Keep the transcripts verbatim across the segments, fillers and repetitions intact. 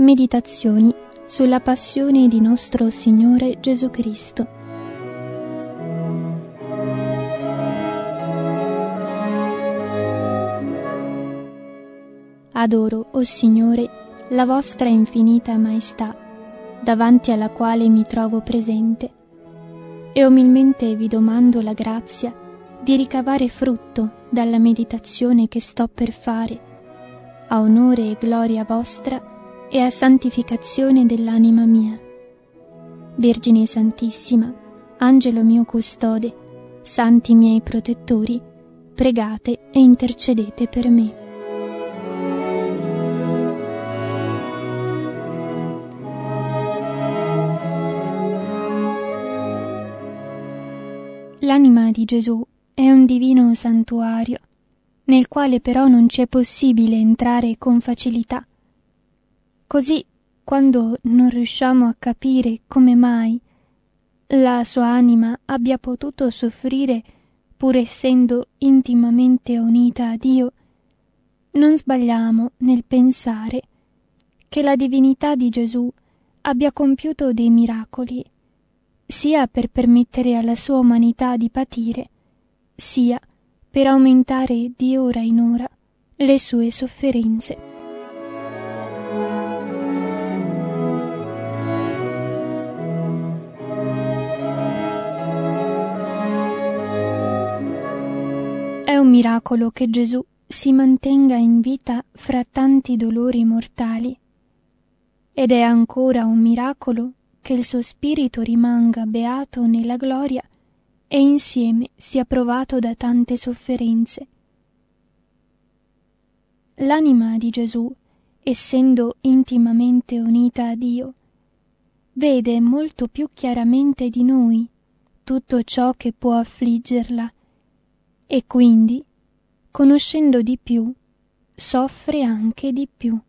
Meditazioni sulla passione di nostro Signore Gesù Cristo. Adoro, o Signore, la vostra infinita maestà, davanti alla quale mi trovo presente, e umilmente vi domando la grazia di ricavare frutto dalla meditazione che sto per fare, a onore e gloria vostra e a santificazione dell'anima mia. Vergine Santissima, Angelo mio custode, santi miei protettori, pregate e intercedete per me. L'anima di Gesù è un divino santuario, nel quale però non ci è possibile entrare con facilità. Così, quando non riusciamo a capire come mai la sua anima abbia potuto soffrire pur essendo intimamente unita a Dio, non sbagliamo nel pensare che la divinità di Gesù abbia compiuto dei miracoli, sia per permettere alla sua umanità di patire, sia per aumentare di ora in ora le sue sofferenze. È un miracolo che Gesù si mantenga in vita fra tanti dolori mortali, ed è ancora un miracolo che il suo spirito rimanga beato nella gloria e insieme sia provato da tante sofferenze. L'anima di Gesù, essendo intimamente unita a Dio, vede molto più chiaramente di noi tutto ciò che può affliggerla e quindi, conoscendo di più, soffre anche di più.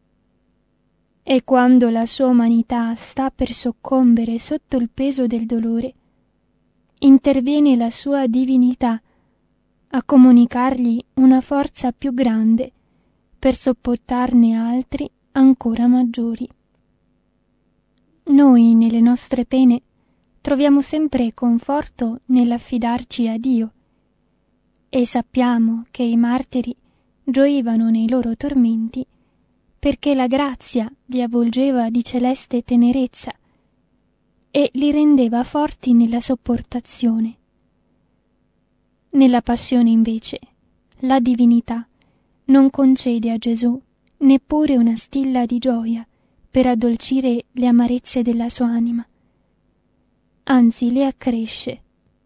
E quando la sua umanità sta per soccombere sotto il peso del dolore, interviene la sua divinità a comunicargli una forza più grande per sopportarne altri ancora maggiori. Noi, nelle nostre pene, troviamo sempre conforto nell'affidarci a Dio e sappiamo che i martiri gioivano nei loro tormenti perché la grazia li avvolgeva di celeste tenerezza e li rendeva forti nella sopportazione. Nella passione, invece, la divinità non concede a Gesù neppure una stilla di gioia per addolcire le amarezze della sua anima, anzi le accresce.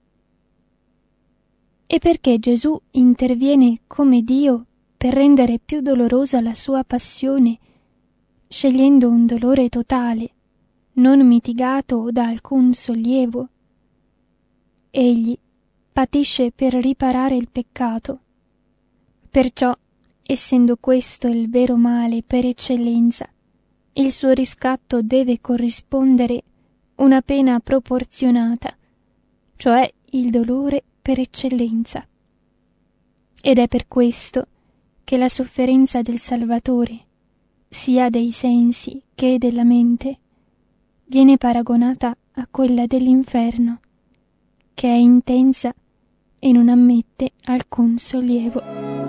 E perché Gesù interviene come Dio per rendere più dolorosa la sua passione, scegliendo un dolore totale, non mitigato da alcun sollievo. Egli patisce per riparare il peccato. Perciò, essendo questo il vero male per eccellenza, il suo riscatto deve corrispondere una pena proporzionata, cioè il dolore per eccellenza. Ed è per questo che la sofferenza del Salvatore, sia dei sensi che della mente, viene paragonata a quella dell'inferno, che è intensa e non ammette alcun sollievo.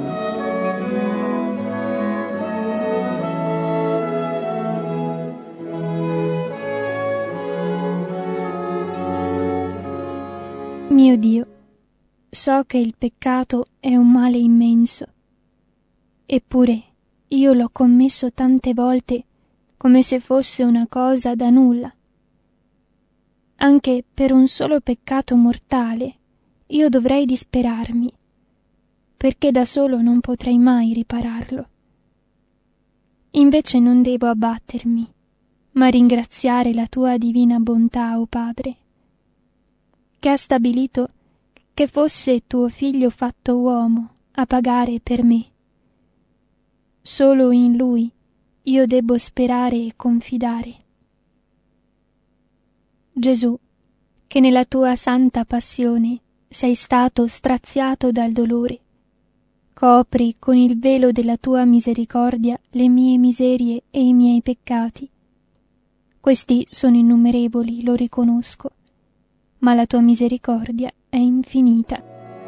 Mio Dio, so che il peccato è un male immenso, eppure io l'ho commesso tante volte come se fosse una cosa da nulla. Anche per un solo peccato mortale io dovrei disperarmi, perché da solo non potrei mai ripararlo. Invece non devo abbattermi, ma ringraziare la tua divina bontà, o Padre, che ha stabilito che fosse tuo figlio fatto uomo a pagare per me. Solo in lui io debbo sperare e confidare. Gesù, che nella tua santa passione sei stato straziato dal dolore, copri con il velo della tua misericordia le mie miserie e i miei peccati. Questi sono innumerevoli, lo riconosco, ma la tua misericordia è infinita.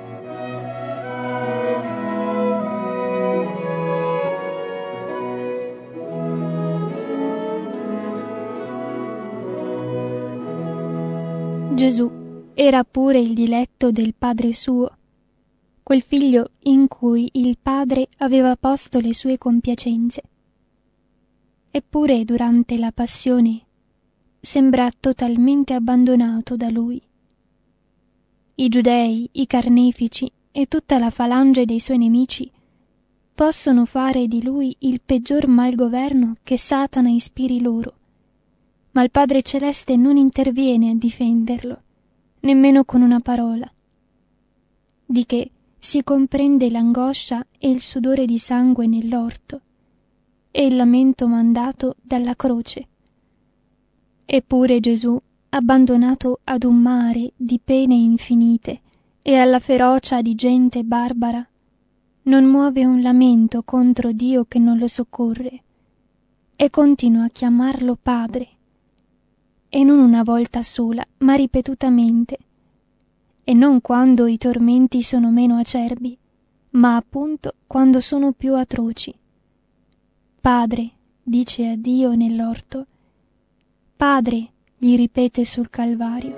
Gesù era pure il diletto del Padre suo, quel figlio in cui il Padre aveva posto le sue compiacenze. Eppure durante la passione sembra totalmente abbandonato da lui. I giudei, i carnefici e tutta la falange dei suoi nemici possono fare di lui il peggior malgoverno che Satana ispiri loro, ma il Padre Celeste non interviene a difenderlo, nemmeno con una parola. Di che si comprende l'angoscia e il sudore di sangue nell'orto e il lamento mandato dalla croce. Eppure Gesù, abbandonato ad un mare di pene infinite e alla ferocia di gente barbara, non muove un lamento contro Dio che non lo soccorre e continua a chiamarlo Padre, e non una volta sola, ma ripetutamente, e non quando i tormenti sono meno acerbi, ma appunto quando sono più atroci. Padre, dice a Dio nell'orto, Padre, gli ripete sul Calvario.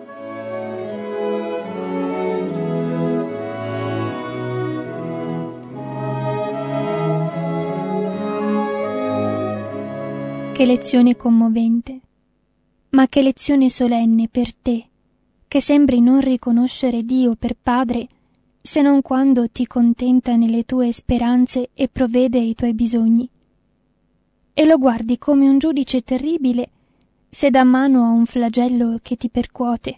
Che lezione commovente, ma che lezione solenne per te, che sembri non riconoscere Dio per Padre se non quando ti contenta nelle tue speranze e provvede ai tuoi bisogni. E lo guardi come un giudice terribile se dà mano a un flagello che ti percuote.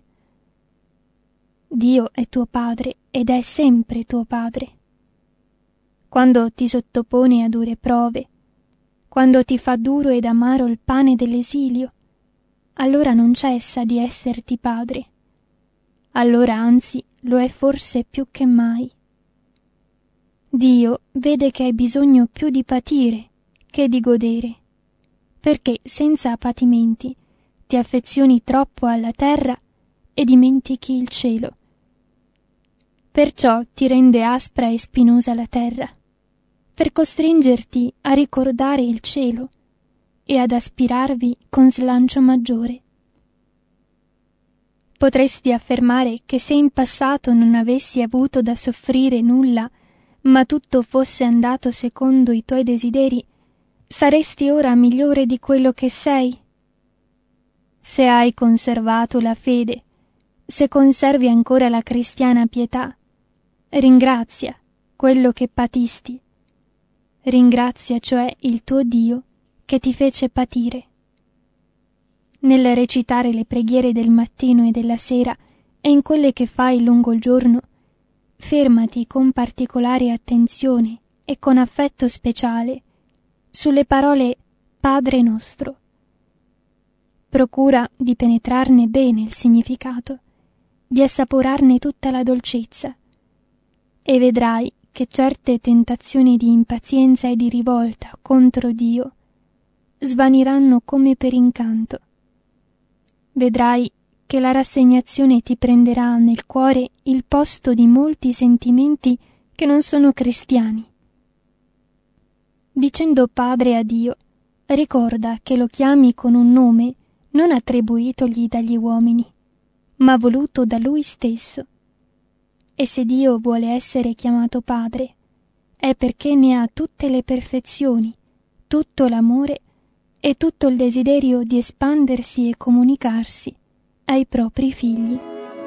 Dio è tuo Padre ed è sempre tuo Padre. Quando ti sottopone a dure prove, quando ti fa duro ed amaro il pane dell'esilio, allora non cessa di esserti Padre. Allora anzi lo è forse più che mai. Dio vede che hai bisogno più di patire che di godere, perché senza patimenti ti affezioni troppo alla terra e dimentichi il cielo. Perciò ti rende aspra e spinosa la terra, per costringerti a ricordare il cielo e ad aspirarvi con slancio maggiore. Potresti affermare che se in passato non avessi avuto da soffrire nulla, ma tutto fosse andato secondo i tuoi desideri, saresti ora migliore di quello che sei? Se hai conservato la fede, se conservi ancora la cristiana pietà, ringrazia quello che patisti. Ringrazia cioè il tuo Dio che ti fece patire. Nel recitare le preghiere del mattino e della sera e in quelle che fai lungo il giorno, fermati con particolare attenzione e con affetto speciale sulle parole Padre nostro. Procura di penetrarne bene il significato, di assaporarne tutta la dolcezza, e vedrai che certe tentazioni di impazienza e di rivolta contro Dio svaniranno come per incanto. Vedrai che la rassegnazione ti prenderà nel cuore il posto di molti sentimenti che non sono cristiani. Dicendo Padre a Dio, ricorda che lo chiami con un nome non attribuitogli dagli uomini, ma voluto da Lui stesso. E se Dio vuole essere chiamato Padre, è perché ne ha tutte le perfezioni, tutto l'amore e tutto il desiderio di espandersi e comunicarsi ai propri figli.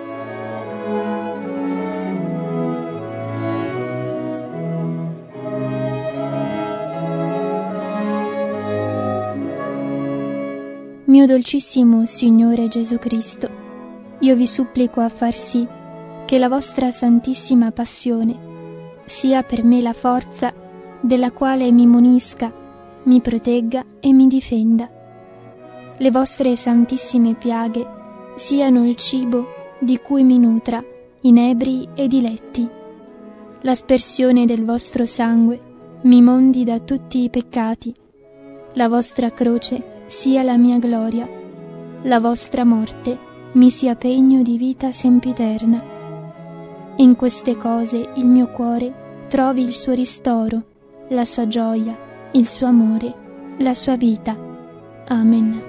Mio dolcissimo Signore Gesù Cristo, io vi supplico a far sì che la vostra Santissima Passione sia per me la forza della quale mi munisca, mi protegga e mi difenda. Le vostre santissime piaghe siano il cibo di cui mi nutra, inebri e diletti. l'aspersione del vostro sangue mi mondi da tutti i peccati, la vostra croce sia la mia gloria, la vostra morte mi sia pegno di vita sempiterna. In queste cose il mio cuore trovi il suo ristoro, la sua gioia, il suo amore, la sua vita. Amen.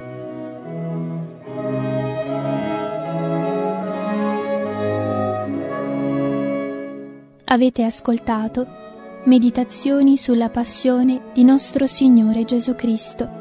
Avete ascoltato Meditazioni sulla passione di nostro Signore Gesù Cristo,